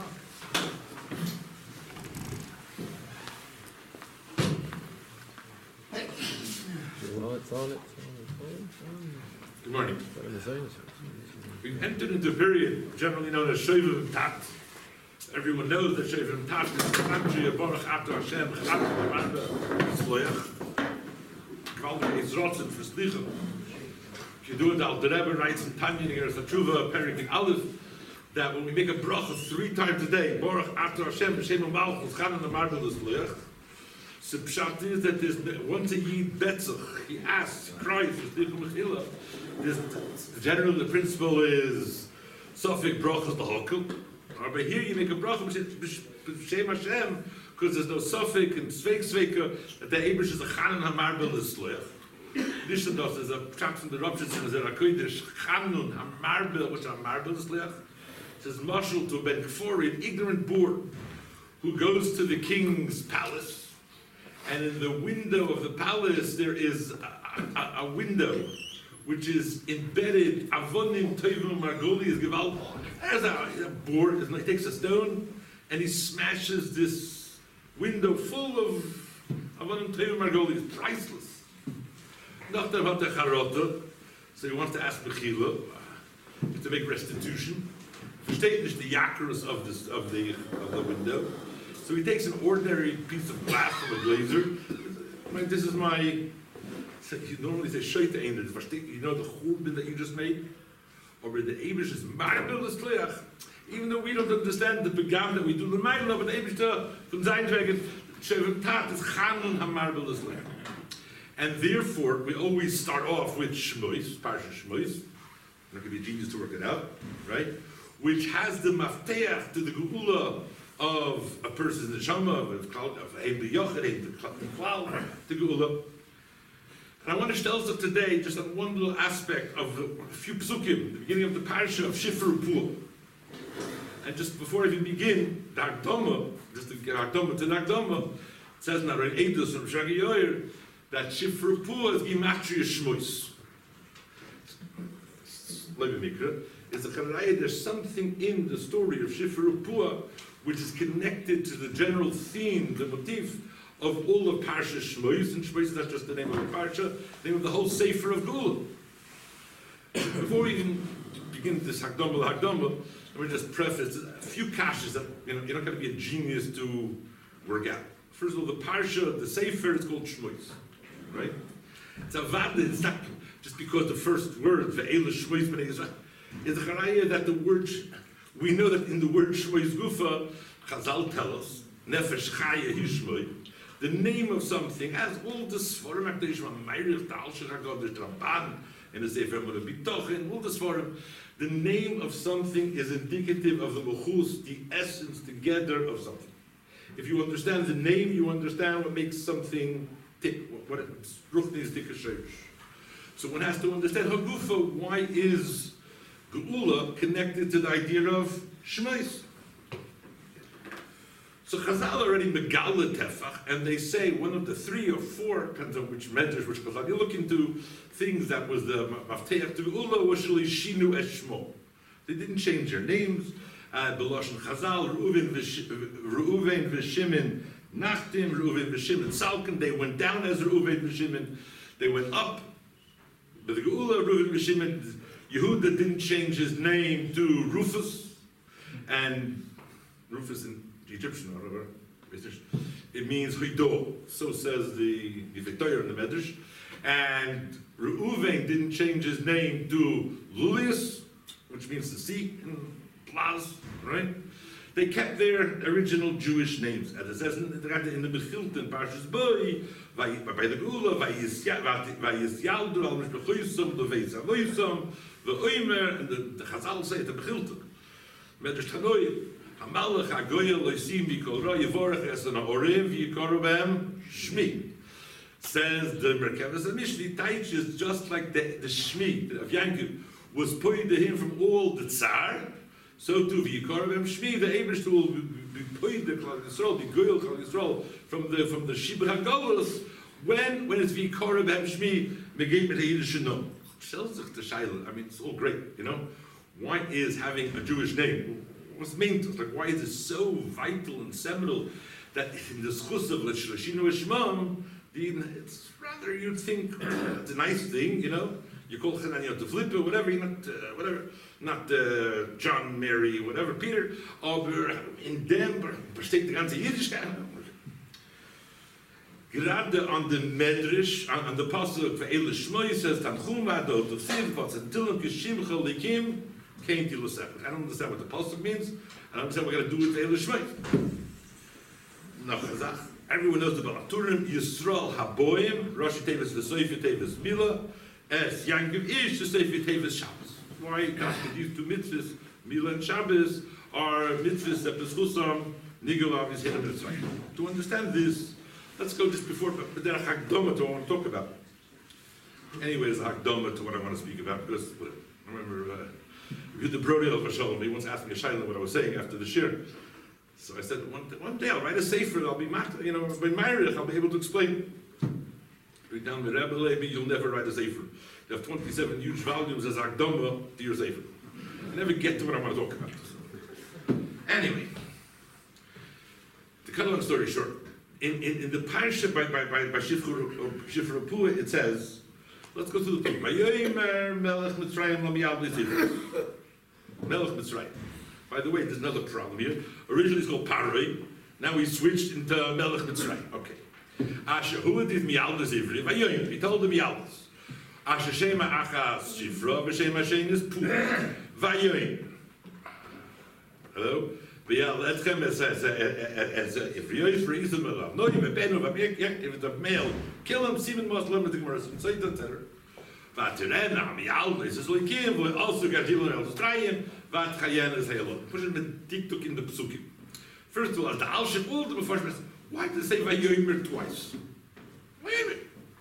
Good morning. We've entered into a period generally known as Shovim Tat. Everyone knows that Shovim Tat is the country of Baruch Ato Hashem, Chalav Marba, Tzloyach, Kvalder Ezrotzen for Slichim. Keduad Al Rebbe writes in Tanya Negeres HaTshuva, Perik in Aleph, that when we make a bracha 3 times a day, Baruch Ato Hashem, B'Shem Malchus, Chalav Marba, Tzloyach. So pshat is that there's once a yid betzach, he asks, he cries, generally the principle is Sofik brachas l'hokum. But here you make a bracha b'shem Hashem because there's no Sofik and Sveika that the Eibush is a Chanan Hamarbel L'Sloach. Nishados is a pshat from the Rupshitz in the Zerakoidish Chanun Hamarbel, which are Marbel L'Sloach. It says Mashal to Ben Kfori, an ignorant boor who goes to the king's palace. And in the window of the palace, there is a window which is embedded. Avonim Toivim Margoli is Gewalt. There's a board. He takes a stone and he smashes this window full of Avonim Toivim Margoli. It's priceless. So he wants to ask Mechila to make restitution. Versteht nicht the yakarus of the window. So he takes an ordinary piece of glass from a glazer. This is my. You normally say shoyte ein. You know the churban that you just made, or where the Eibush is marbel l'sleach. Even though we don't understand the begam that we do the ma'ila, but the Eibush from Zayin Dragon Shovim Tat is chanun hamarbel l'sleach. And therefore, we always start off with Shmois, Parsha Shmois. I'm not going to be a genius to work it out, right? Which has the mafteach to the geula of a person's neshama, of Eib Yochid, Eib Klal, the Geula. And I want to tell us today just on one little aspect of a few psukim, the beginning of the parasha of Shifra Pua. And just before I even begin, the Hakdama, just to get Hakdama to Hakdama, it says in Aron Eidus from Shagi Yoyer that Shifra Pua is Gimatria Shmois. Let me make it. It's a charayah, there's something in the story of Shifra Pua which is connected to the general theme, the motif of all of Parsha Shmois. And Shmois is not just the name of the Parsha, the name of the whole Sefer of Gula. Before we even begin this Hakdama, let me just preface a few kashas that you're not going to be a genius to work out. First of all, the Parsha, the Sefer is called Shmois, right? It's a vada, it's not just because the first word, Ve'ela Shmois B'nei Yisrael, is a charayah that the word. We know that in the word Shmois Gufa, Chazal tell us, Nefesh Chaya Hishmoy, the name of something has all the Sforim, Meirich, Tal Shechagod, Ramban, and the Sefer Bitochen, all the Sforim. The name of something is indicative of the Mechus, the essence together of something. If you understand the name, you understand what makes something tick, what Ruchni is tick. So one has to understand Hagufa, why is Geula connected to the idea of Shmois. So Chazal already megala tefach, and they say one of the 3 or 4, depends on which medrash, which Chazal. You look into things that was the mafteach to Geula was shali shinu es shmo. They didn't change their names. Beloshen Chazal, Reuven v'Shimon Nachtim, Reuven v'Shimon Salkin. They went down as Reuven v'Shimon. They went up. But the Geula, Reuven v'Shimon. Yehuda didn't change his name to Rufus, and Rufus in Egyptian, or whatever, it means Hido. So says the Victoria in the Medrash. And Reuven didn't change his name to Lulius, which means the sea in Plaz, right? They kept their original Jewish names. As it says in the Bechilton, Parshas Boi, by the Geula, Vayisyaldu al Mishbechoyusam, Leveis Avoyusam, the Oimer, and the Chazal say at the Bechilton. Medrash Tanoim, Hamalach Hagoyel Loisim Yikorah Yevorach Esan Ha'orev Yikoru Behem Shmi. Says the Merkavas Mishli Taich is just like the Shmi of Yankov was pointed to him from all the Tsar. So too, Yikoru Behem Shmi, the Eibush will be pointed to Klal Yisrael, the Goyel Klal Yisrael from the Shibur HaGolos when it's Yikoru Behem Shmi Megay B'Teidah Shino. I mean, it's all great, Why is having a Jewish name? was meant? Like, why is it so vital and seminal that in the schus of L'Shloshinu Eshmam, it's rather, you'd think, it's a nice thing, you know? You call Chananya to flip it, whatever, you're not John, Mary, whatever, Peter, aber in dem versteht die ganze Jiddischkeit. Gerade on the Medrash, on the Pasuk for Eile Shmoy says, Tanchum Adot of Siv, what's until Kishim Chalikim, came to Lusep. I don't understand what the Pasuk means, I don't understand what we're going to do with Eile Shmoy. No, Chazach. Everyone knows the Balaturim, Yisrael Haboim, Rosh Tevis V'Soif Tevis Mila, as Yankiv Ish, the Soif Tevis Shabbos. Why? Because these two mitzvahs, Mila and Shabbos, are mitzvahs that B'schusam, Nigolav is Hedem Mitzvah. To understand this, let's go just before, but then a Hakdoma to what I want to talk about. Anyway, there's a Hakdoma to what I want to speak about, because I remember, the Brody of Hashalom, he once asked me a shayla what I was saying after the shir. So I said, one day I'll write a sefer, I'll be married, I'll be able to explain. Read down the Rebbe Levi, you'll never write a sefer. You have 27 huge volumes as Hakdoma to your sefer. You never get to what I want to talk about. Anyway, to cut a long story short, in the parasha by Shifra Pua, it says, let's go through the book. Vayomer Melech Mitzrayim Lam Yavli Zivros. Melech Mitzrayim. By the way, there's another problem here. Originally it's called Paroi. Now we switched into Melech Mitzrayim. Okay. Asher Hu did Miyaldas Ivri. Vayomer. He told the Miyaldas. Asher Shema Achas Shifra. V'Shema Shein is Pua. Vayomer. Hello. Letchem as if Yois for Ismael, no, you may ben of if it's a male, kill him, 7 months limited mercy, so it's etc. Vaterena, Mialda, is like him, will also get you on Australian, Vat Chayan is Halo. Push him in TikTok in the Psuki. First of all, as the Alship Uld, before why did they say Vayomer twice? Vayomer.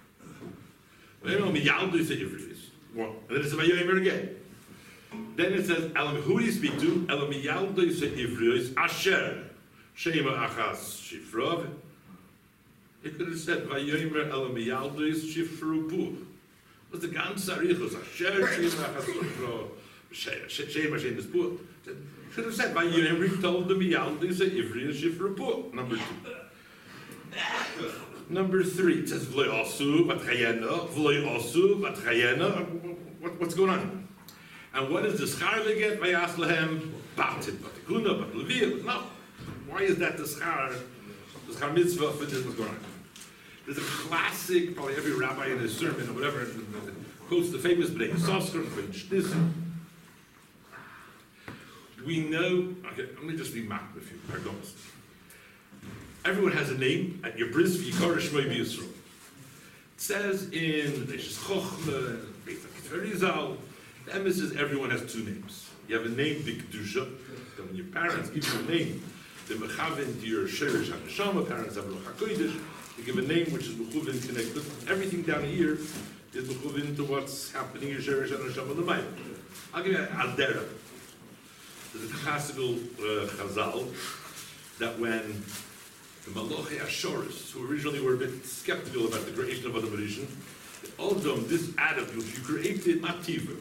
Mialda is the Ivris. And then it's Vayomer again. Then it says, Elam, who do you speak to? Elam Yalda is Ivrios, Asher, Shema Achas Shifrov. It could have said, Vayomer Elam Yalda is Shifrubu. What's the ganze Arichos? Asher, Shema Achas Shifrov, Shema Shein is Pur. Should have said, Vayomer told them Yalda is Ivrios Shifrubu. Number 2. Number 3, it says, V'loi Osu, Vatchayena, V'loi Osu, Vatchayena. What's going on? And what is the schar they get? Vayaslehem batit, batikuna, but leviyah. No. Why is that the schar mitzvah for this? What's going on? There's a classic, probably every rabbi in his sermon or whatever, quotes the famous Bnei Yissaschar, which this. We know, okay, let me just be mad with you, pardon. Everyone has a name, and your bris v'yikar shmoi b'Yisrael. It says in the Reishis Chochmah, Beit HaKitvarizal, the emphasis is everyone has 2 names. You have a name, B'Kedusha. When your parents give you a name, they mechavin to your Sheresh HaNeshama, parents have Ruach HaKodesh. They give a name which is mechavin connected. Everything down here is mechavin to what's happening in Sheresh HaNeshama in the Bible. I'll give you an Adera. There's a classical Chazal that when the Malochei Ashoris, who originally were a bit skeptical about the creation of Adam Rishon, although this Adam, which you created, not Tiva,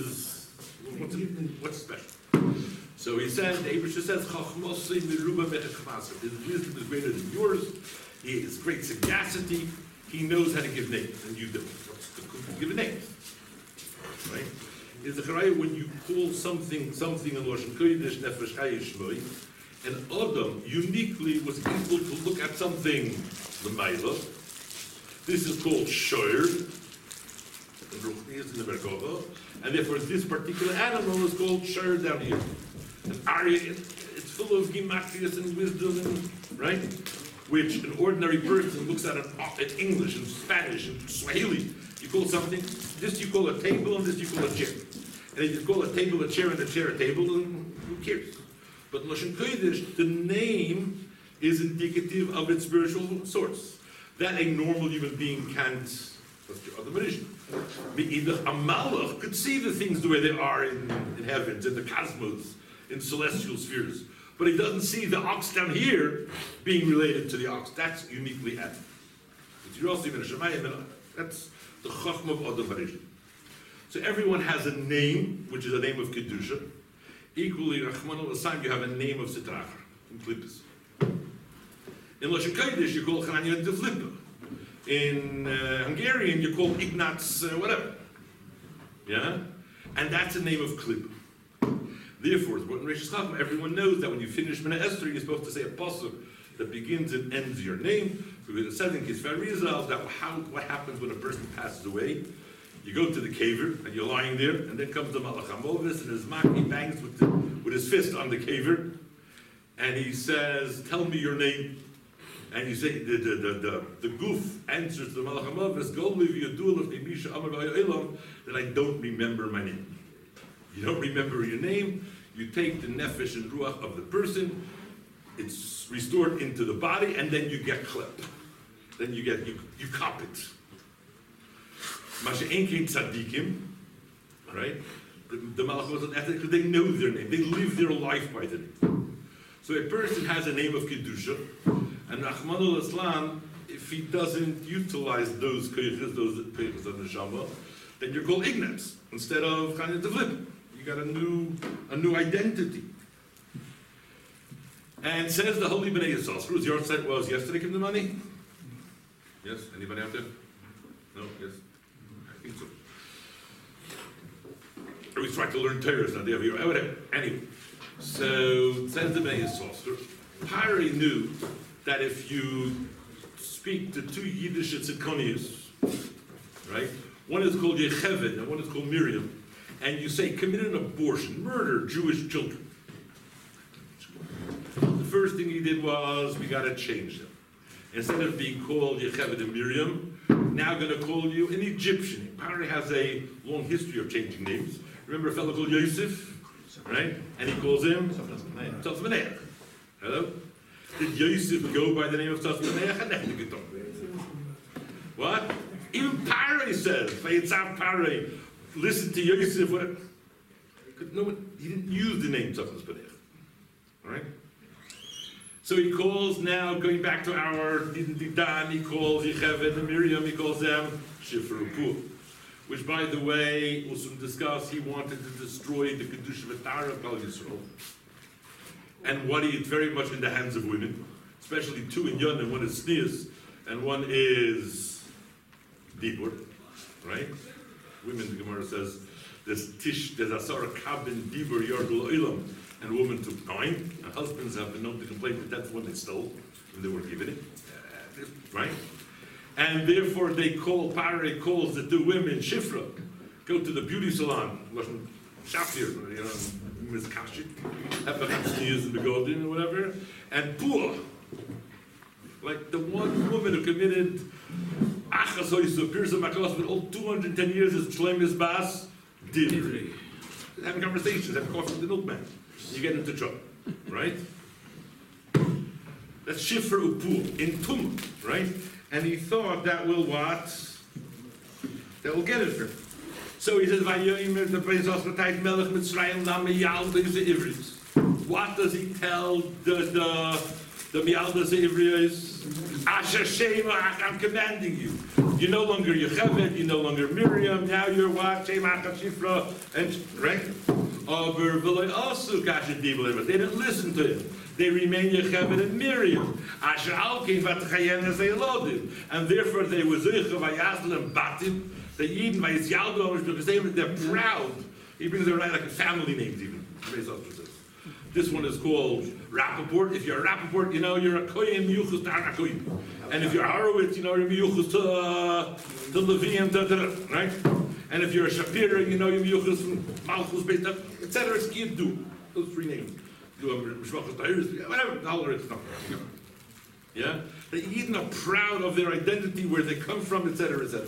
what's special? So he said, the Abrish says, Chachmosei miruba mechachmaser. His wisdom is greater than yours. He has great sagacity. He knows how to give names, and you don't. What's the give a name? Right? Is the Charaya when you call something in Lashon Kodesh Nefesh Chaya Shmoi, and Adam uniquely was able to look at something l'mayla. This is called shoyer, in the Merkava, and therefore this particular animal is called shoyer down here. And Arya, it's full of gematrias and wisdom, and, right? Which an ordinary person looks at in English, and Spanish, and Swahili. You call something, this you call a table, and this you call a chair. And if you call a table a chair, and a chair a table, and who cares? But Lashon Kodesh, the name is indicative of its spiritual source. That a normal human being can't. That's your other Marishan. A Malach could see the things the way they are in heavens, in the cosmos, in celestial spheres. But he doesn't see the ox down here being related to the ox. That's uniquely added. You're also even a Shemayim, that's the Chachma of Adam Marishan. So everyone has a name, which is a name of Kedusha. Equally, Rachmana l'Sayim, you have a name of Sitracher, in Klippus. In Lashon Kodesh, you call Chananya de Flippa. In Hungarian, you call Ignaz whatever. Yeah? And that's the name of Klippa. Therefore, in Reish Chachma, everyone knows that when you finish Mena Esther, you're supposed to say a pasuk that begins and ends your name. Because it says in Kisvei Rizal that what happens when a person passes away. You go to the caver, and you're lying there, and then comes the Malach HaMovis, and his maki bangs with his fist on the caver, and he says, "Tell me your name." And you say, the goof answers to the Malach HaMovis, "Go live your duel of Emisha Amar V'Olam," that I don't remember my name. You don't remember your name, you take the nefesh and ruach of the person, it's restored into the body, and then you get klep. Then you cop it. Masha Enkein Tzadikim, right? The Malach wasn't ethic because they know their name. They live their life by the name. So a person has a name of Kedusha, and Rachmana l'Islam, if he doesn't utilize those koyches of the neshama, then you're called Ignaz instead of Chananya de Flippa. You got a new identity. And says the Holy Bnei Yisrael, whose yahrzeit was yesterday, came the money? Yes? Anybody out there? No? Yes? I think so. Or we try to learn Torah, not the other way. Whatever. Anyway. So, it says the Bnei Yisrael, Pari knew that if you speak to two Yiddish tzidkonius, right? One is called Yecheved and one is called Miriam, and you say commit an abortion, murder Jewish children. The first thing he did was, we got to change them. Instead of being called Yecheved and Miriam, now going to call you an Egyptian name. Pari has a long history of changing names. Remember a fellow called Yosef, right? And he calls him Tzazmaneach. Hello? Did Yosef go by the name of Tzazmaneach? What? Even Pari says, Vayitzav Pari, listen to Yosef. No, he didn't use the name Tzazmaneach. All right? So he calls now, going back to our Dan, he calls Yecheved and Miriam, he calls them Shifra Upur. Which, by the way, was discussed, he wanted to destroy the Kedusha V'Tara of Klal Yisrael. And what he is very much in the hands of women, especially two in Yonah, one is Sneas, and one is Dibur, right? Women, the Gemara says, there's Asara Kabin, Dibur, Yardul Olam, and women took 9, and husbands have been known to complain that that's one they stole, when they were given it, right? And therefore they Pari calls the two women Shifra, go to the beauty salon, Shafir, Ms. Kashit, have perhaps years in the garden or whatever, and Pua, like the one woman who committed Achasoisu, Pirsa Makos, with all 210 years as Shlemis Bas, did. Having conversations, having coffee with the milkman. You get into trouble, right? That's Shifra Upur, in Tum, right? And he thought that will what? That will get it for him. So he says, what does he tell the Mialdas Ivrius? Asher Shema, I'm commanding you. You're no longer Yecheved, you're no longer Miriam, now you're what? Shema Shifra, and right? They didn't listen to him. They remain Yecheved and Miriam. Asher Alkin Vatchayen as they loaded. And therefore they were Zeicha Vayazlim Batim, the Yidin Vayizyaldom, because they're proud. He brings them right like a family names even. This one is called Rappaport. If you're a Rappaport, you know you're a Kohen Yuchus to Anakoyim. And if you're a Horowitz, you know you're Yuchus to Levium, right? And if you're a Shapira, you know you're Yuchus from Malchus based up, etc. It's Yiddu. Those 3 names. Whatever, the whole rest stuff. Yeah? The Yidden are proud of their identity, where they come from, etc., etc.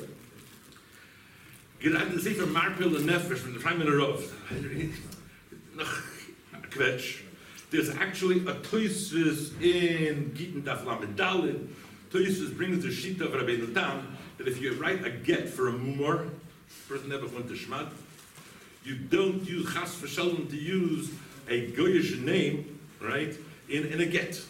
Get the Sefer Marpil and Nefesh from the time in a row. There's actually a Toysvis in Gittin Daf Lamed Daled. Toysvis brings the Shita of Rabbeinu Tam that if you write a get for a mumor, person never went to Shmat, you don't use Chas V'Shalom to use a Goyish name, right, in a get.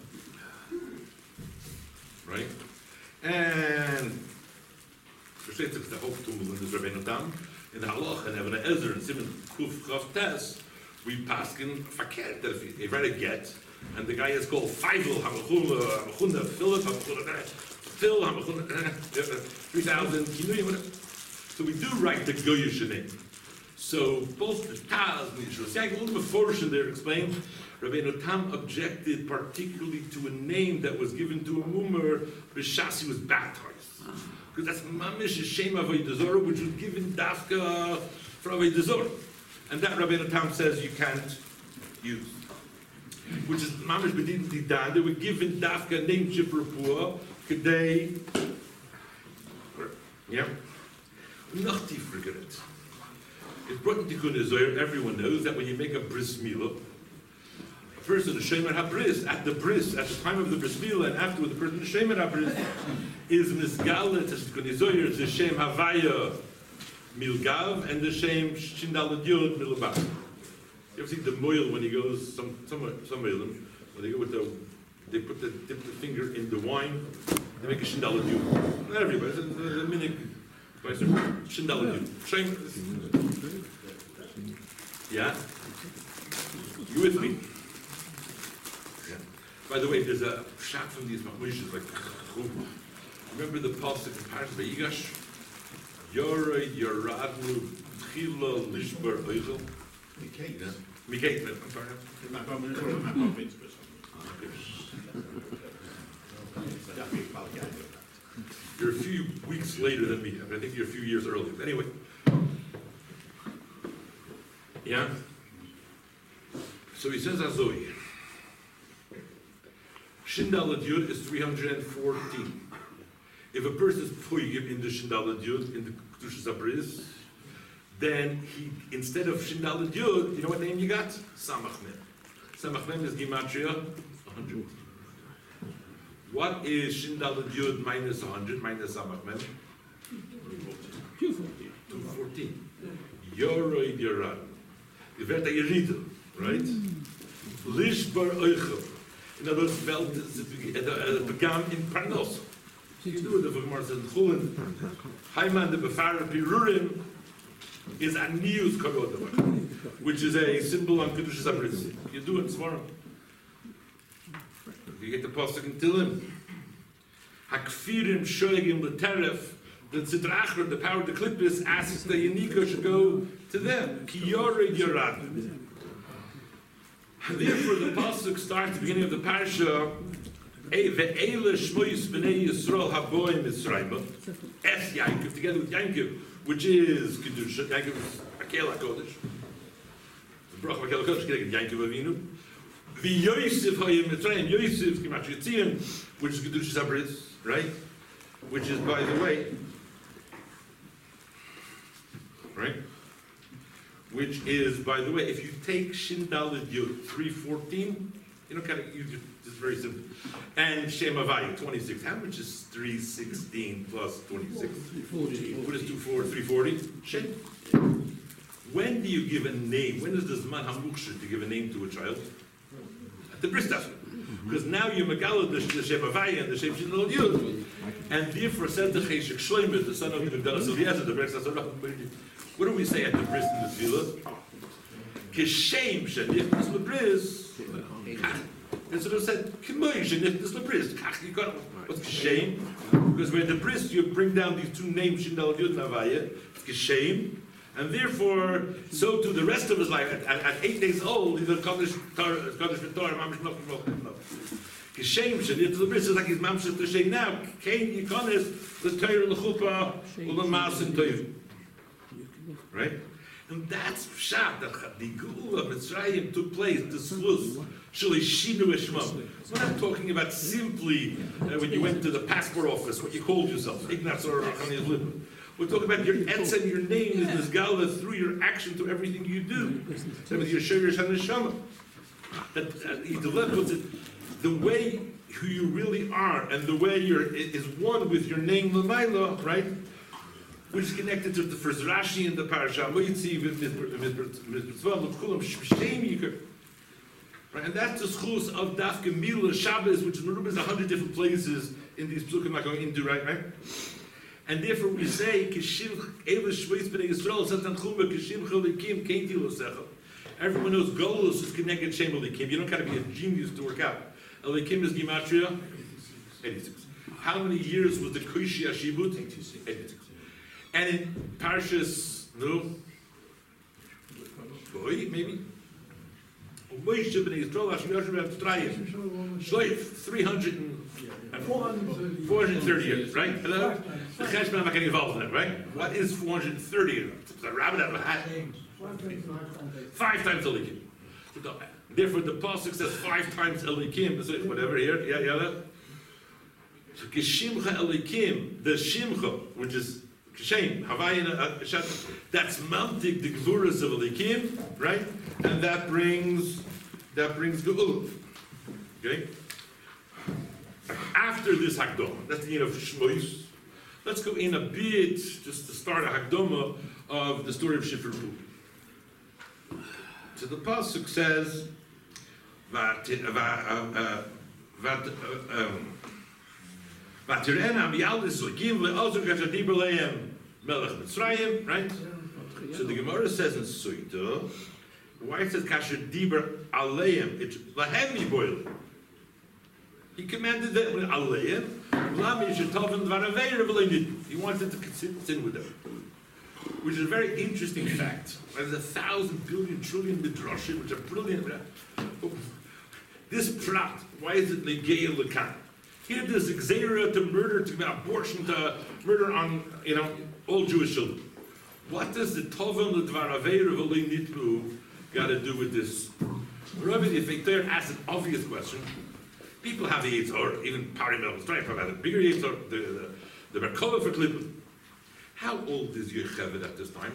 Right? And versteht sich der Haupttumel in the Rabbeinu Tam, in the Halach and Even Ezer and Simon Kuf Chav Tes, we paskin verkehrt that if you write a get, and the guy is called Feivel, Hamachuna, Philip, Phil, Hamachuna, 3,000, so we do write the Goyish name. So both the Taz and the Yisrael, a little bit forward there explained, Rabbeinu Tam objected particularly to a name that was given to a Mumar, B'Shasi was baptized. Because that's Mamish Shem Avodah Zorah, which was given Dafka for Avodah Zorah. And that Rabbeinu Tam says you can't use. Which is Mamish B'din Didan, they were given Dafka name Shiprapua, Kedei. Yeah? Not forget it. It's brought into Tikkun Zohar, everyone knows that when you make a bris milah, a person, the Shemer HaBris, at the time of the bris milah, and afterward, the person, the Shemer HaBris, is Misgalet, as Tikkun Zohar, is the Shem Havaya Milgav, and the Shem Shindalad Yod Milabav. You ever see the moil when he goes, some moilim, when they go with they dip the finger in the wine, they make a Shindalad Yod. Not everybody, it's a minig. Yeah? You with me? Yeah. By the way, there's a shot from these Machmishas, like, remember the pasuk in Parashat Vayigash? Yorei Yoradnu Tchila Lishbar Oichel? Mikate, I'm sorry. You're a few weeks later than me. I think you're a few years earlier. Anyway. Yeah? So he says Azoi. Shindalad Yud is 314. If a person is poigim in the Shindalad Yud, in the Kedushas HaBris, then he, instead of Shindalad Yud, you know what name you got? Samach Mem. Samach Mem is Gematria 100. What is Shindalad Yud minus 100, minus Samach Mem? 214. Yoroi Yoran. You werd a Yerida, right? Lishbar Oichel. In other words, it began in Parnos. You do it, the Gemara says, Chulin, Haiman the Befara Pirurim is Anius Karodava, which is a symbol on Kedushas HaBris. You do it tomorrow. You get the pasuk in Tilim. Hakfirim shoegim l'teref. The Tzidrachra, the power of the Klippus, asks the Yanika should go to them. Ki yored yorad. Therefore, the pasuk starts at the beginning of the parasha. Ve'ele shmoyis b'nei Yisrael haboim Yisrael. Es Yankov, together with Yankov, which is Kedusha. Yankov is Akel HaKodesh. The Brach of Akel HaKodesh, Yankov Avinu. The Yosef Hayim Mitzrayim, Yosef Gematria Tzion, which is Kedushas HaBris, right? Which is, by the way, right? Which is, by the way, if you take Shindalad Yud 314, you know, kind of, you just very simple, and Shem Havaya 26. How much is 316 plus 26? 340. What is 340? Shem. When do you give a name? When is the Zman HaMuksher to give a name to a child? The bris tafel, because now you megala the Shem Havaya and the Shem Shindalad Yud, and therefore said the Cheshek Shloimeh, the son of the Gdalas Eliezer, the bris tafel. What do we say at the bris in the tefillah? Kishem shenichnas lebris. And so they said Kimoy shenichnas lebris. You got what's kishem? Because when the bris you bring down these two names Shindalad Yud and Havaya, it's kishem. And therefore, so to the rest of his life, at 8 days old, he's a Kaddish V'Torah, Mamish Nochim. Kishem Shenit the bris is like his Mamish to say now. Kain Yikonis the Torah l'Chuppah u'Lamas and Toiv. Right, and that's pshat that the Geula of Mitzrayim took place. The Slus Shali Shinu Eshmam. We're not talking about simply when you went to the passport office, what you called yourself, Ignaz or Rachani Lib. We're talking about your etzem, your name is Nizgala through your action to everything you do. That with your shirish and neshama. That he puts it, the way who you really are, and the way is one with your name Lamaila, right? Which is connected to the first Rashi in the parasha. Right, and that's the schus of Dafka Mila Shabbos, which is 100 different places in these psukim I'm not going into right. And therefore we say, Everyone knows Golus is connected Shem Elikim. You don't gotta be a genius to work out. Elikim is Gematria 86. How many years was the Kushi Ashibut? 86. And in Parshas, no? Boy, maybe? Moshe ben Yisrael, Hashem Yoshem ben Tzrayim. Shleif, 430 years, right? Hello? The Cheshbon, I'm not getting involved in that, right? What is 430 years? The rabbit out of a hat. 5 times Elikim. Therefore, the Pasuk says 5 times Elikim. So whatever here, yeah. So Kishimcha Elikim, the Shimcha, which is Kishem, Havayin, that's mounting the Gvuras of Elikim, right? And that brings Geula. Okay? After this Hakdama, that's the end of Shmois. Let's go in a bit, just to start a Hakdama of the story of Shifra Pul. So the Pasuk says, right? So the Gemara says in Suita, why it says Kasher Diber Aleim, it's Lahem boiling. He commanded them with Aleim, he wanted to sin with them. Which is a very interesting fact. There's 1,000 billion trillion midrashim, which are brilliant. This prat, why is it Negei Lekan? Here there's Xera to murder, to abortion, to murder on, all Jewish children. What does the Tovim L'Dvar Aveir of Eloi Nitbu got to do with this? Rabbi, if they ask an obvious question, people have the Yitzhak, or even Parimel, trying to have a bigger Yitzhak, the Merkava for Klippin. How old is Yocheved at this time?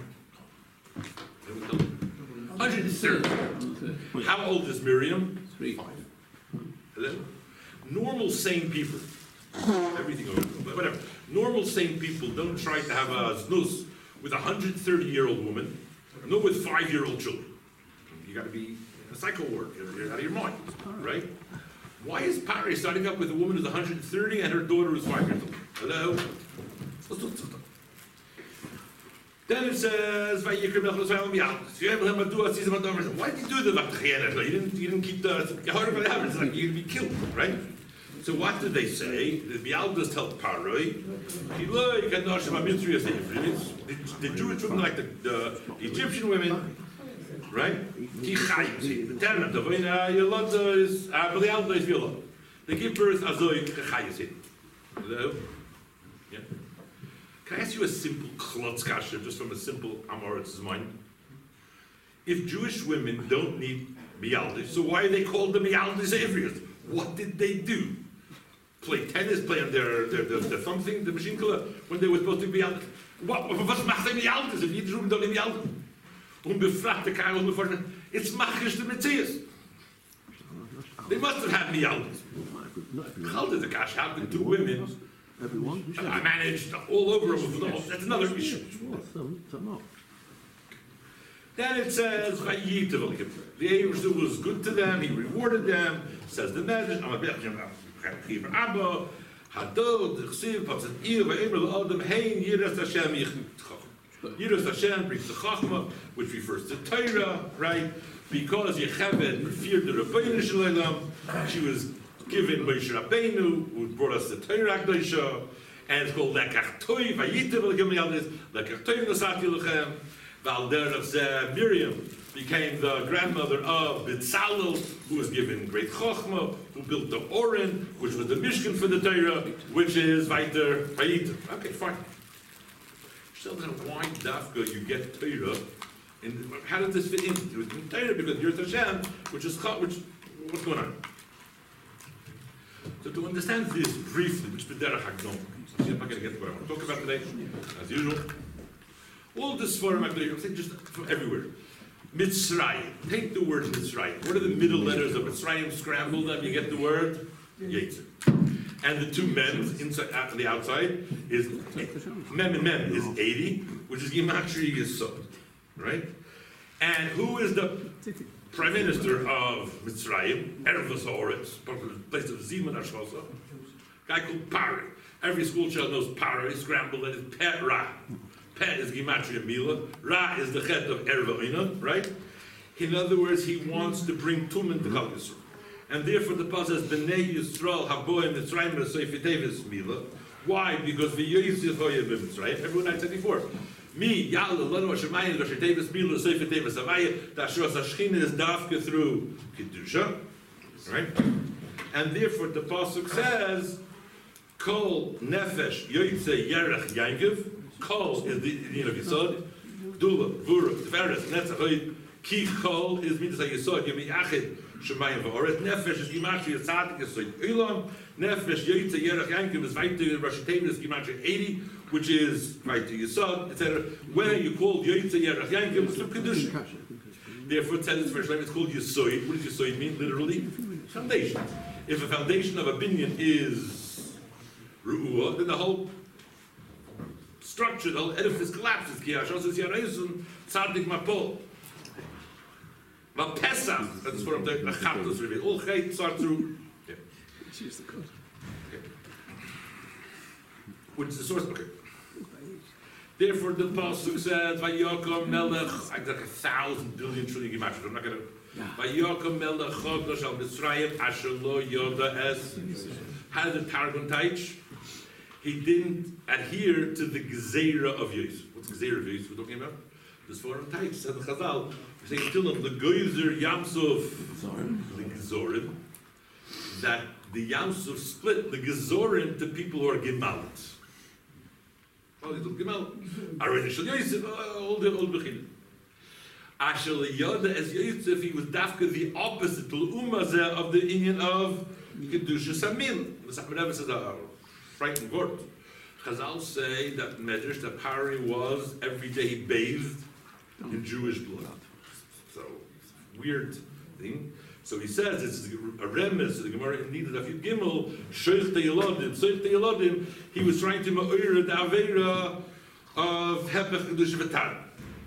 130. How old is Miriam? 5. Hello? Normal sane people, everything over, whatever. Normal sane people don't try to have a znus with a 130-year-old woman, nor with 5-year-old children. You got to be in a psycho ward. You're out of your mind, right? Why is Pari starting up with a woman who's 130 and her daughter who's 5 years old? Hello? Then it says, why did you do the You didn't keep the heart of the average. It's like you're going to be killed, right? So what did they say? The Bialdas tell Paroi, the Jewish women like the Egyptian women, right? They give birth as Hello? Yeah. Can I ask you a simple klotz kasha, just from a simple Amoritz mind? If Jewish women don't need Miyaldis, so why are they called the Miyaldis Avrias? What did they do? Play tennis, play on their something, the machine color, when they were supposed to be Miyaldis? What macht they Miyaldis if Yiddish women don't need Miyaldis? Befragte Karel before, it's Machish the Metzias. They must have had Miyaldis. How did the kasha happen to women? Everyone? I managed all over them. That's another issue. Then it says, the Eivers was good to them, he rewarded them, says the Medrash, Yiras Hashem brings the Chachma, which refers to Torah, right? Because Yocheved feared the Rabbeinu Shalom, she was given Moshe Rabbeinu, who brought us the Torah Akdosha, and it's called Lekach Toiv, Vayitiv L'Gim Yaldis, Lekach Toiv Nasati L'Chem, Valder of Miriam became the grandmother of Bitzalel, who was given great Chochma, who built the Oren, which was the Mishkan for the Torah, which is Vaiter Vayitiv. Okay, fine. Still don't know why Dafka you get Torah, and how does this fit in? It was in Torah because you're Hashem, which what's going on? So to understand this briefly, which is B'derech Hakdama, I'm not going to get to what I want to talk about today, as usual. All this Sforim Hakdama, I'm saying just from everywhere. Mitzrayim. Take the word Mitzrayim. What are the middle letters of Mitzrayim? Scramble them, you get the word Yetzer. And the two men inside, after the outside is Mem and Mem is 80, which is Gematria Yesod, right? And who is the Prime Minister of Mitzrayim, Ervas Haaretz, place of Ziman Ashkosa, guy called Pari. Every school child knows Pari, scrambled, that is Pet Ra. Pet is Gematria Mila, Ra is the head of Erva Oina, right? In other words, he wants to bring Tumen to Klal Yisrael. And therefore the Pasuk says, B'nei Yisrael haboim Mitzrayim v'soif Tevis Mila. Why? Because v'yoyis Yehoyah b'Mitzrayim. Everyone I said before. Mi Yalla Lanu Hashemayim Rosh Tevis Mila soif Tevis Avaya. That shows Hashchina is dafka through Kedusha, right? And therefore the Pasuk says, Kol Nefesh Yoytze Yerech Yankiv. Kol is the Indian of Yisod. Dula Vura Tiferes Netzach Ki Kol is Midas HaYisod Yemi Achid. Shemayim v'oret nefesh is gimatria tzadik is like ilam nefesh yoytze yerach yankim is vaytu Rosh Hashanah is gimatria 80, which is vaytu Yisod, etc. When you call yoytze yerach yankim, it's through kedusha. Therefore, it says it's first name. It's called Yisoid. What does Yisoid mean? Literally, foundation. If a foundation of a binyan is ru'ua, then the whole structure, the whole edifice collapses. Ki hashos is yarayzun tzadik mapol. But Pesach, that's what I'm talking about, Chatos Reveal. All Chet start through. Yeah. Which is the source? Okay. Therefore, the Pasuk says, Vayokom Melech, I got 1,000 billion trillion gematria. I'm not going to. Vayokom Melech Chodosh al Mitzrayim Asher Lo Yoda Es. How did the Targum teach? He didn't adhere to the Gezerah of Yosef. What's Gezerah of Yosef we're talking about? This foreign type said the Chazal. We're saying still on the Goyzer Yamsuf, the Gezorim, that the Yamsuf split the Gezorim to people who are Gemalit. All these little Gemal. Already Shal Yosef, all the Bechin. Ashel Yoda as Yosef, he was dafka the opposite to Umazeh of the Inyan of Kedusha Samil. The Sahmanav says a frightened word. Chazal say that Medrash, that Pari was every day he bathed in Jewish blood. So, weird thing. So he says, it's a remes, the Gemara in Nida Daf Yud Gimel, Sheikh Te'elodim, he was trying to ma'ir the Aveira of Hepech Kedusha V'Tar.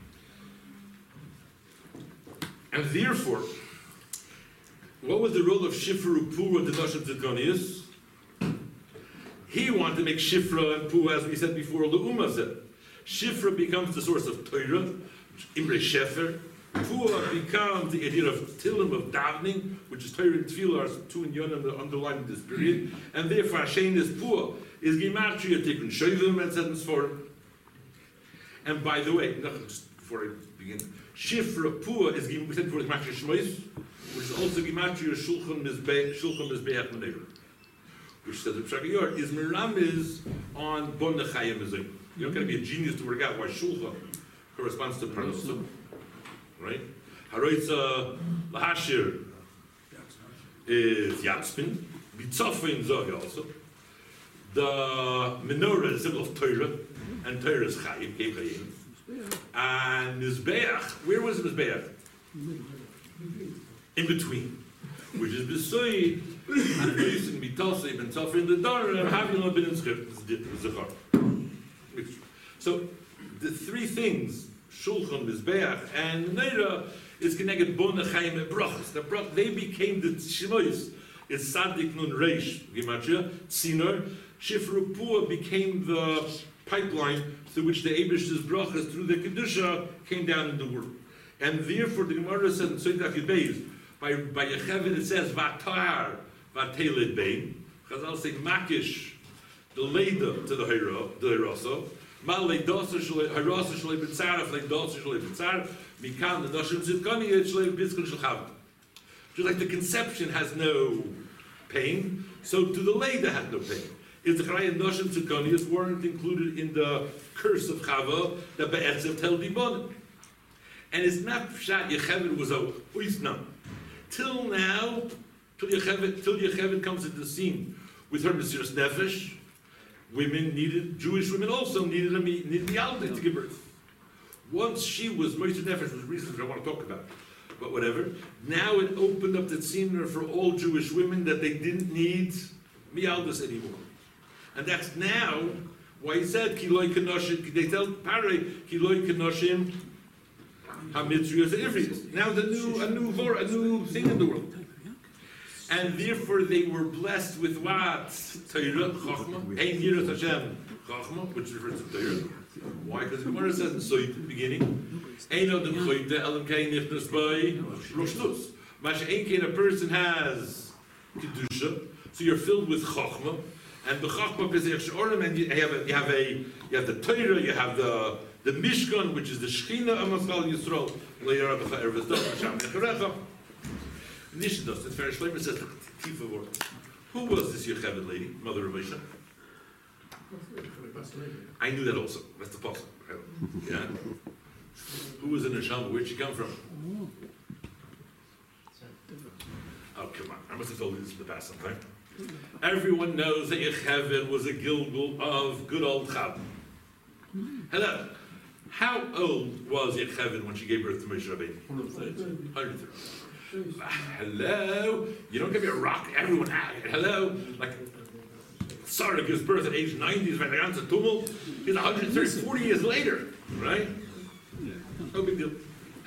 And therefore, what was the role of Shifra Upura to Nashim Tzidkonius? He wanted to make Shifra and Pua, as we said before, Le'uma said. Shifra becomes the source of Torah, Imre Shefer. Pua becomes the idea of Tilim, of davening, which is Torah and Tefillah are two in Yonah that underline this period. And therefore, Hashem is Pua, is Gematria Tikkun Shovim and sentence for. And by the way, just before I begin, Shifra Pua is we said before Gematria Shmois, which is also Gematria Shulchan Mizbeach Meneira, which says the Pshak is Miramiz on Bon Nechayim Mizim. You don't got to be a genius to work out why Shulchan corresponds to Parnasah, right? Haroitza Lahashir is Yatspin, Bitzofin Zog also. The menorah is a symbol of Torah, and Torah is Chayim, Kev Chayim. And Mizbeach, where was Mizbeach? In between, which is Besoid, and Besoid, Mitosei, Ben Tzofin, the Dara, and Havil Ben Inscript, Zechar. So, the three things, Shulchan, Mizbeach, and Menorah, is connected Bona Chaim and Brachas. They became the Shmois. It's Sadik Nun Reish, Gematria, Tzinor. Shifra Pua became the pipeline through which the Eibish's Brachas, through the Kedusha, came down in the world. And therefore, the Gemara says in Sotach Yudbeis, by Yecheved it says, Vatar, Vateled Bein. Chazal say, Makish, the Leda to the Hiroso. Just like the conception has no pain, so to the Leda had no pain. If the Chayei and Noshim Tzidkonius weren't included in the curse of Chava, the Be'etzev Tel Dibon. And it's not Pshat Yecheved was a Uisnam. Till now, till Yecheved comes into the scene with her Mesiras Nefesh, Jewish women also needed Yalda to give birth. Once she was Mesiras Nefesh, was reasons I want to talk about, but whatever. Now it opened up the tzimmer for all Jewish women that they didn't need Miyaldas anymore. And that's now why he said, Kiloi Kenoshim, they tell Pare, Kiloi Kenoshim, HaMitzriyos and Ivrius. Now a new thing in the world. And therefore they were blessed with what? Torah, Chochmah, Ein Yiras Hashem, Chochmah, which refers to Torah. Why? Because the Gemara says in Soit at the beginning, Eino dem choyte elam kein nichnas by roshtus. Masha ein a person has kedusha, so you're filled with chokhmah, and the chokhmah bezech she'orim, and you have the Torah, you have the Mishkan, which is the Shechina of Masal Yisrael, later on the Erevas Dov, Hashem Necharecha. Nishados, the Fer Shleimer says the Tifa word. Who was this Yocheved lady, mother of Moshe? I knew that also. That's the pasuk. Yeah. Who was in Neshama? Where'd she come from? Oh, come on. I must have told you this in the past sometime. Everyone knows that Yocheved was a Gilgul of good old Chava. Hello. How old was Yocheved when she gave birth to Moshe Rabbeinu? 130. Hello. You don't give me a rock. Everyone. Hello. Like Sarah gives birth at age 90. He's 130, 40 years later, right? No big deal.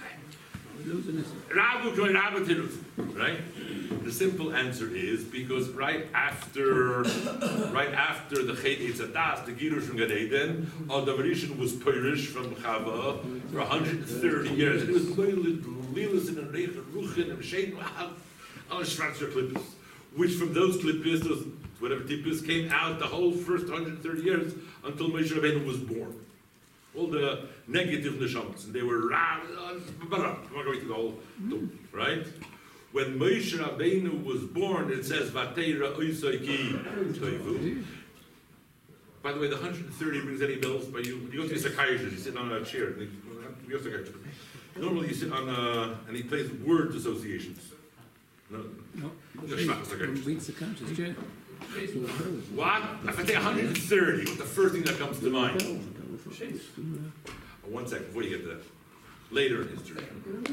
Right? The simple answer is because right after the Chet Eitzadas, the Girush from Gan Eden, Adam Rishon was Pirish from Chava for 130 years, and it was Lilas and Reich and Ruchin and Shein all Schwarzer Klippus, which from those Klippus, those whatever Tippus, came out the whole first 130 years until Moshe Rabbeinu was born. All the negative neshamas, and they were I'm not going to the whole right? When Moshe Rabbeinu was born, it says Vateira Oisaki Toivu. By the way, the 130 brings any bells by you. You go to a psychiatrist, you sit on a chair. Normally you sit on and he plays word associations. No. Reads the conscious chair. What? If I say 130, what's the first thing that comes to mind? One second, before you get to that. Later in history.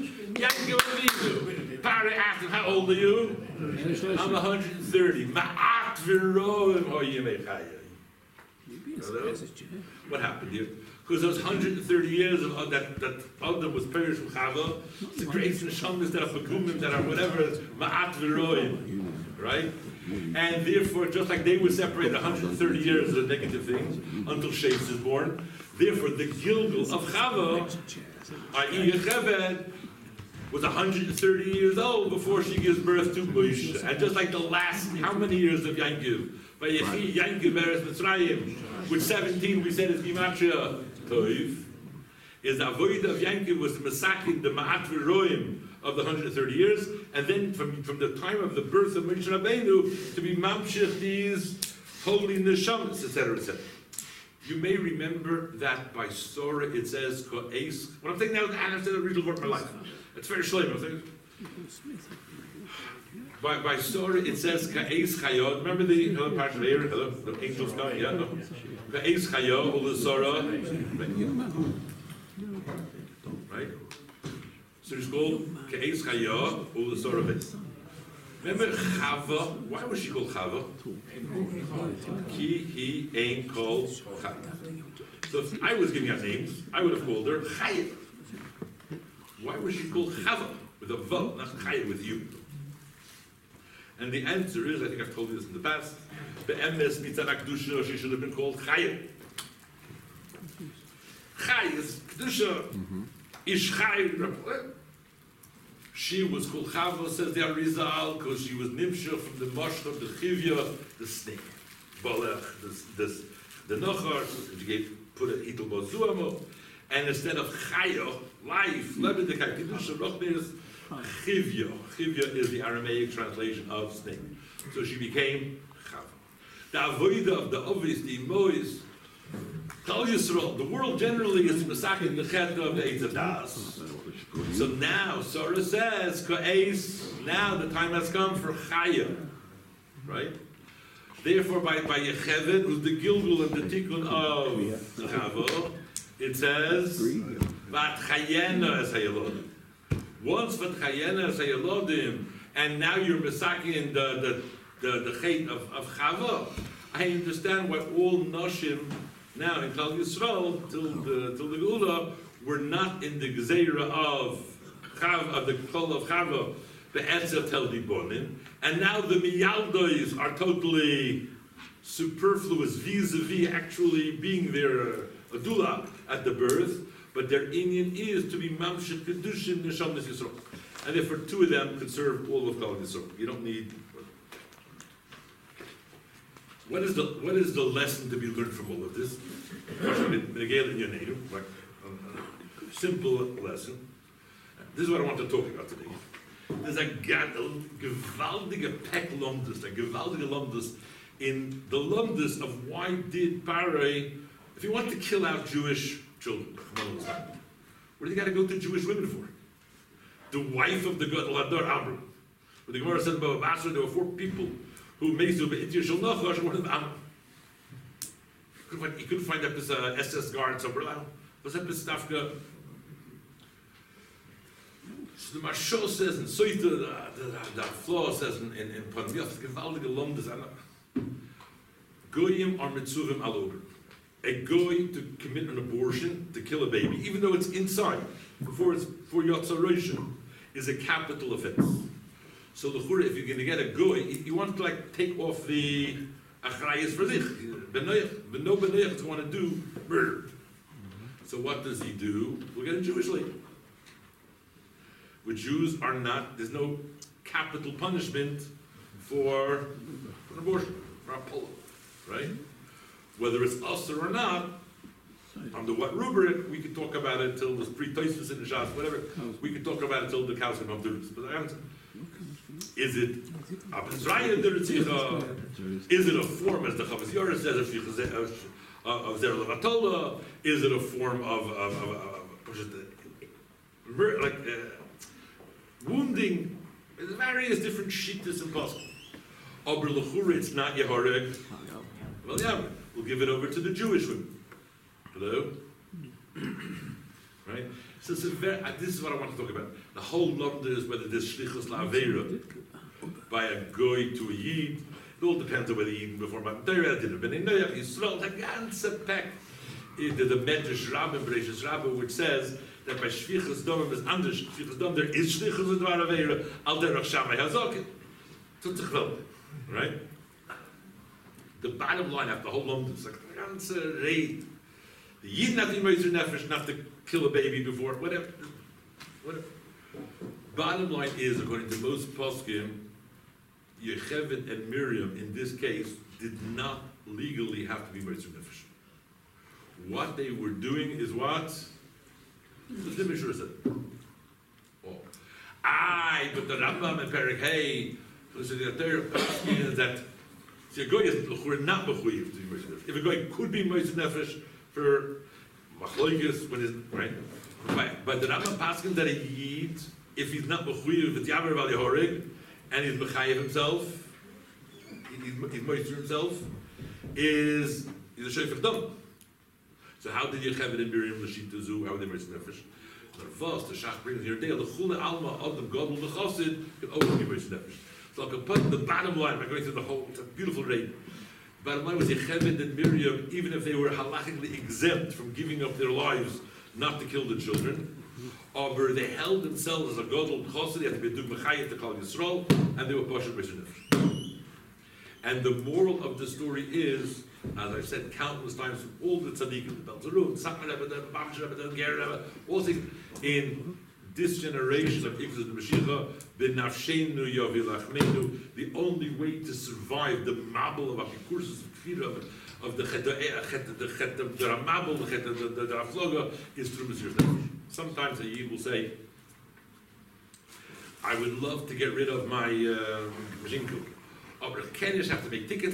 Pare asked him, how old are you? I'm 130. Ma'at v'roim hoyimechaya. What happened here? Because those 130 years of that Adam was perished from Chava, the great neshamas that are pagumim, that are whatever, ma'at v'roim, right? And therefore, just like they were separated 130 years of negative things until Shapes is born, therefore the Gilgul of Chava, i.e. Yocheved, was 130 years old before she gives birth to Moshe. And just like the last, how many years of Yankiv? Vayechi Yankiv Eretz Mitzrayim, which 17 we said is Gematria Toiv, is the Avodah of Yankiv was the Masakin, the Ma'at V'roim of the 130 years, and then from the time of the birth of Moshe Rabbeinu to be Mamshech these holy neshamas, etc., etc. You may remember that by Sorah it says Ko'es. What I'm saying now is I've said a real word in my life. It's very shleim. By Sorah it says Ka'es Chayot. Remember the part of the air? Hello, the angels come. Yeah, no. Ka'es Chayot, all the Sorah. Right. So it's called Ka'es Chayot, all the Sorah. Remember Chava? Why was she called Chava? He ain't called Chava. So if I was giving out names, I would have called her Chaya. Why was she called Chava with a Vav, not Chaya with you? And the answer is, I think I've told you this in the past, the Emes Mitzad Kedusha, she should have been called Chaya. Chaya is Kedusha. Ish Chaya. She was called Chava, says the Arizal, because she was Nimsha from the Mosh of the Chivya, the snake. Balech, the Nochar, she put a Hitel Bozuamo, and instead of Chaya, life, Lebedekah Kedusha, Rochner is Chivya. Chivya is the Aramaic translation of snake. So she became Chava. The Avodah of the obvious, the Mois, Kal Yisrael, the world generally is Masakin the Chet of the Eitzadas. So now, Sorah says, Ko'es, now the time has come for Chaya. Right? Therefore, by Yocheved, who's the Gilgul and the Tikkun of Chava, it says, Vat Chayena es Hayalodim. Once Vat Chayena es Hayalodim, and now you're Masakin the Chet of Chava, I understand why all Noshim now in Klal Yisrael till the Geula were not in the Gezeira of the Kol of Chava, the Etzel Tel Dibonin, and now the Miyaldois are totally superfluous vis-a-vis actually being there a dula at the birth, but their inyan is to be mamshik kedushim neshamas Yisrael. And therefore, two of them could serve all of Klal Yisrael. You don't need. What is the lesson to be learned from all of this? Like a simple lesson. This is what I want to talk about today. There's a gewaltige pek lomdus, a gewaltige lomdus in the lomdus of why did Parai, if you want to kill out Jewish children, what do you got to go to Jewish women for? The wife of the Gadol Hador Amram. When the Gemara said about Basra, there were 4 people who made Be'itya Shel Nachash, and one of them Amram. You couldn't find that as SS guard somewhere. Was that Bestafka? So the Mashal says, and Soita, the Flaw says in Panviach, gewaltige Lomdes, Goyim are mitzuvim all over. A goy to commit an abortion, to kill a baby, even though it's inside, before Yotzaroshim, is a capital offense. So l'chura, if you're going to get a goy, you want to like take off the achrayis for dich. No benoich is going to do murder. So what does he do? We'll get a Jewish lady. But Jews are not, there's no capital punishment for an abortion, for a polo, right? Whether it's us or not, under what rubric, we could talk about it till there's pre-toisus in the shas, whatever. We could talk about it till the cows come up to us. But I answer. Is it is it a form, as the Chavos Yair says, of Zer Levatola? Is it a form of wounding? There's various different shittas and possible. Aber l'chura, it's not Yehareg. Well, yeah, we'll give it over to the Jewish women. Hello? Right? So this is what I want to talk about. The whole Lomda is whether there's shlichus la'avera by a goy to a yid. It all depends on whether Yid before Matan Torah did it. B'nei Noach Yisrael, the ganze pack. The Medrash Rabbah, Bereshis Rabbah, which says that by shvichus domim is anders shvichus dom, there is shlichus l'dvar avera al derech shamay hazokin. Right? The bottom line of the whole Lomda is like the ganze reid. The Yid not to moiser nefesh, not to kill a baby before, whatever. Bottom line is, according to most poskim, Yocheved and Miriam, in this case, did not legally have to be moiser nefesh. What they were doing is what? The Mishra said. Oh. But the Rambam and Perek Hey, so the entire poskim is that see, a goy is not mechuyev to be moiser nefesh. If a goy could be moiser nefesh for machloikis when is right, but the Rambam paskin that a yid, if he's not mechuyev with yaver v'al yehorig, and he's mechayev himself, he's moister himself, is a shofech dam. So how did Yocheved and Miriam l'shita zu? How were they moister nefesh? The Shach brings here the chule alma adam gadol l'chasid can always be moister nefesh. So I can put the bottom line by going through the whole. It's a beautiful rate. Bottom line was Yocheved and Miriam, even if they were halachically exempt from giving up their lives not to kill the children, but they held themselves as a gadol chassid. They had to be a dug mechayet to Klal Yisrael, and they were pasher moister nefesh. And the moral of the story is, as I've said countless times, from all the tzaddikim, the Belzerut, Satmar Rebbe, the Bach Rebbe, the Ger Rebbe, all things in this generation of Ikvus and Mashiach, B'nafshenu Yovilachmenu, the only way to survive the mabel of Apikursus of the Ramabel, the Rafloga, is through Mesiras Nefesh. Sometimes a Yid will say, I would love to get rid of my machine cook. Oh, but can you just have to make tickets?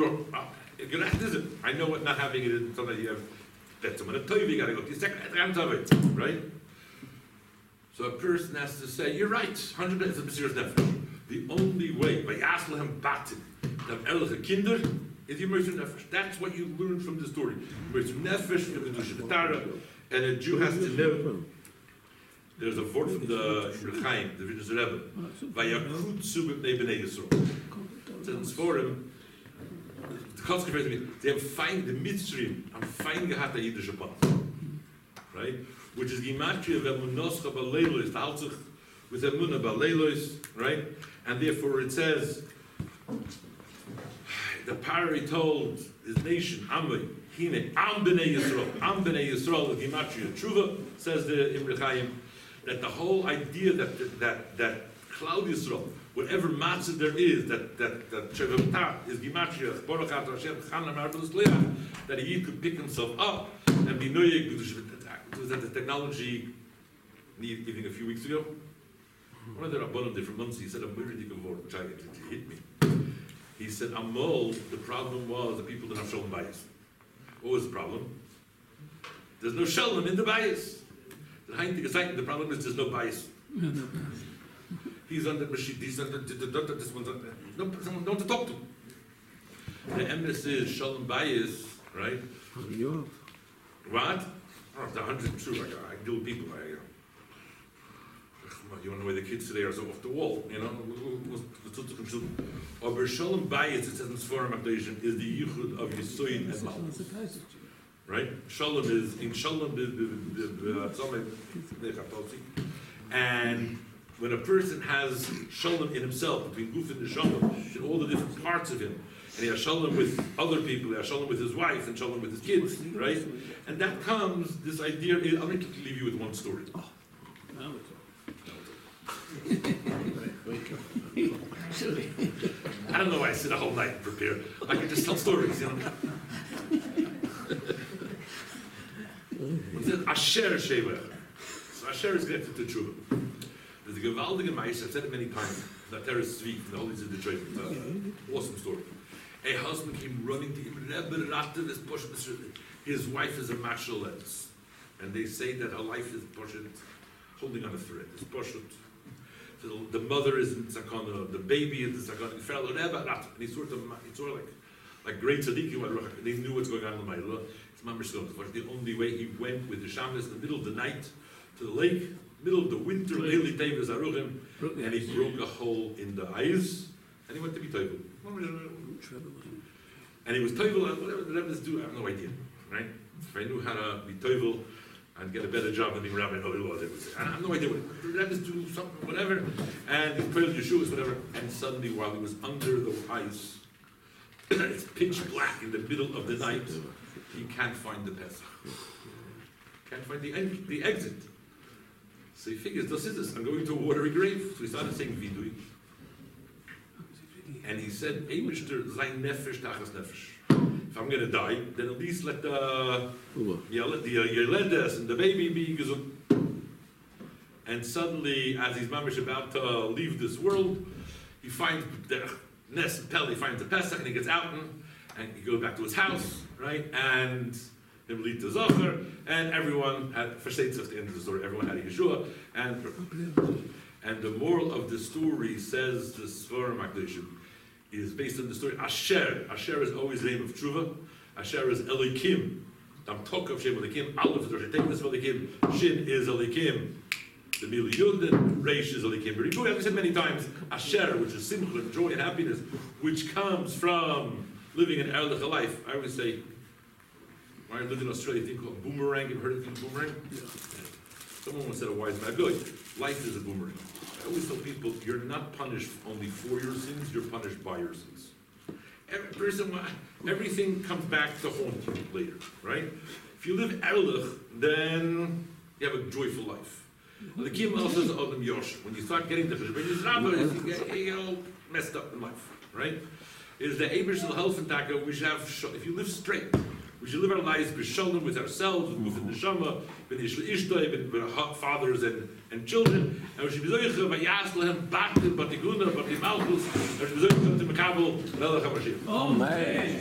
I know what not having it is something you have. That's someone a toy, you got to go to the second round of it, right? So a person has to say, you're right, 100% is a Mesiras Nefesh. The only way, by Yaslehem Batim, the Elige Kinder, is your Mesiras Nefesh. That's what you learn from the story. Mesiras Nefesh, the Kedusha Tara, and a Jew has to know. There's a word from the Chaim, the Vidus Rebbe, Vayakut Subim Nebnei Yisrael. It's for him. The consequence means they have find the midstream and find gehat the Yiddish Shabbat, right? Which is gematria v'emunoscha b'leilos, the haltzich with emunah b'leilos, right? And therefore it says the Pari told his nation, Amri, Hine, Am B'nai Yisrael, the Gematria Tshuva, says the Imre Chaim, that the whole idea that Klal Yisrael, whatever matzah there is, that Shevatat is Gematria, Baruch Atah Hashem, Chana Marvelous Leah, that he could pick himself up and be Noyeg. Was that the technology, even a few weeks ago? One of the Rabbanim different months, he said a myriad of words, which it hit me. He said, Amol, the problem was the people didn't have Shalom Bayis. What was the problem? There's no Shalom in the Bayis. The problem is there's no Bayis. He's under machine, he's under this one's under, no one to talk to. The emes is Shalom Bayis, right? What? Oh, the 100 true, I deal with people, you want to know where the kids today are so off the wall, you know? Aber Shalom Bayis, it says in Sforim Akdashim, is the Yichud of Yisoyin and Malchus. Right? Shalom is, in Shalom, and when a person has Shalom in himself, between Guf and Neshama, in all the different parts of him, and he has Shalom with other people, he has Shalom with his wife, and Shalom with his kids, right? And that comes, this idea, I'll leave you with one story. I don't know why I sit a whole night and prepare. I can just tell stories, you know. He said, Asher Shever. So Asher is connected to Tshuva. There's a gewaltige Meister, I've said it many times, that there is Tzvi, the Holy Detroit. Awesome story. A husband came running to him, Rebbe Ratte, this Posh, his wife is a martial lens. And they say that her life is Posh, holding on a thread. It's Posh. The mother is in Tzakana, the baby is in Tzakana, and he's sort of like great tzaddikim, they knew what's going on in the Ma'ila. It's Mamish Shalom. The only way he went with the Shabbos in the middle of the night to the lake, middle of the winter, Leili Tevis Aruchim, and he broke a hole in the eyes, and he went to be Tevel. And he was Tevel, whatever the Rebbe's do, I have no idea, right? If I knew how to be Tevel, and get a better job than being Rabbi Noel, they would say. I have no idea what the Rebbe's do, something, whatever, and he prayed Yeshua's, whatever, and suddenly while he was under the ice, it's pitch black in the middle of the night, he can't find the Pesach. Can't find the exit. So he figures, this is this, I'm going to a watery grave. So he started saying Vidui. And he said, Ey Mishter, sein Nefesh, Tachas Nefesh. If I'm going to die, then at least let the Yeledes and the baby be gesund. And suddenly, as he's mamish about to leave this world, he finds the Nes Pel, he finds the Pesach, and he gets out and he goes back to his house, right? And him lead to Zocher, and everyone had, for Shades at the end of the story, everyone had a Yeshua. And the moral of the story, says the Sforim Akdashim, is based on the story Asher. Asher is always the name of Tshuva. Asher is Elikim. Dam Tokov Shem Elikim. Aleph is Rosh Hashanah Elikim. Shin is Elikim. The Mil Yud and Reish is Elikim. But as we said many times, Asher, which is simcha, joy and happiness, which comes from living an Erlich life. I always say, when I lived in Australia, a thing called boomerang. You've heard of the thing boomerang? Yeah. Someone once said a wise man, life is a boomerang. I always tell people, you're not punished only for your sins, you're punished by your sins. Everything comes back to haunt you later, right? If you live Erlich, then you have a joyful life. The Kim also says, Adam Yosh, when you start getting to the you get all messed up in life, right? It is the Abish of the Helfentaka, we should have, if you live straight, we should live our lives b'shalom with ourselves, with the neshama, with ishtay, with our fathers and children, and we should be zoicha vayas lehem batim batiguna batimalchus, and we should be zoicha to mekabel melech HaMashiach. Amen.